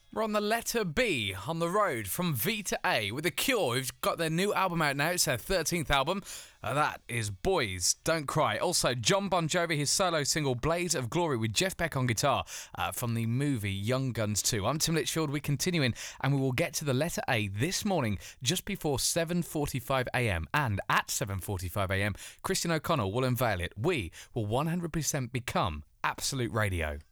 We're on the letter B on the road from V to A with The Cure, who've got their new album out now. It's their 13th album. That is Boys Don't Cry. Also, John Bon Jovi, his solo single Blaze of Glory with Jeff Beck on guitar from the movie Young Guns 2. I'm Tim Litchfield. We're continuing and we will get to the letter A this morning just before 7:45am. And at 7:45am, Christian O'Connell will unveil it. We will 100% become Absolute Radio.